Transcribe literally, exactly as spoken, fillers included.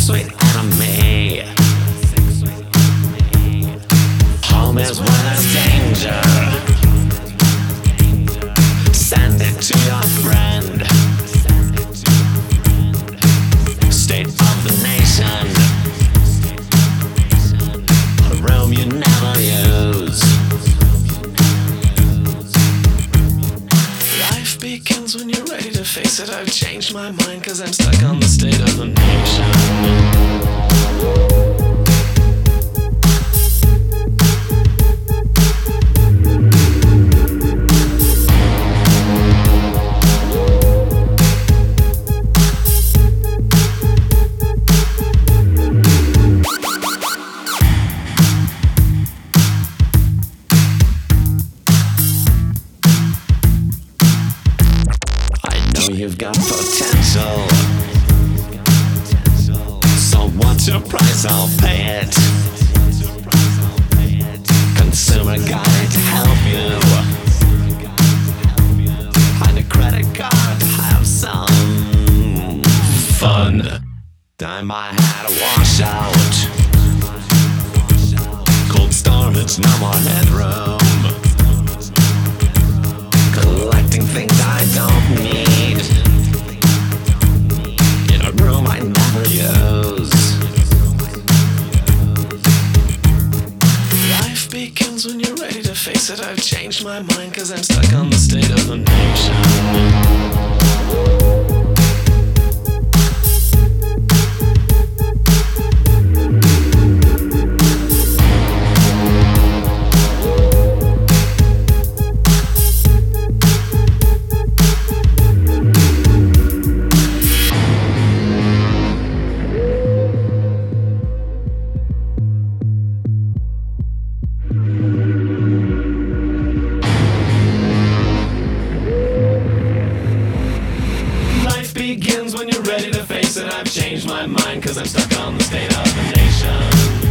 sweet enemy. Home is where there's danger. Send it to your friend. State of the nation. A room you never use. Life begins when you're ready to face it. I've changed my mind cause I'm stuck on the state of the nation. You've got potential, so what's your price? I'll pay it. Consumer guide to help you. Find a credit card to have some fun. I might have a washout. Cold storage, no more headroom. Collecting things I don't need in a room I never use. Life begins when you're ready to face it. I've changed my mind cause I'm stuck on the state of the nation. Begins when you're ready to face it. I've changed my mind cause I'm stuck on the state of the nation.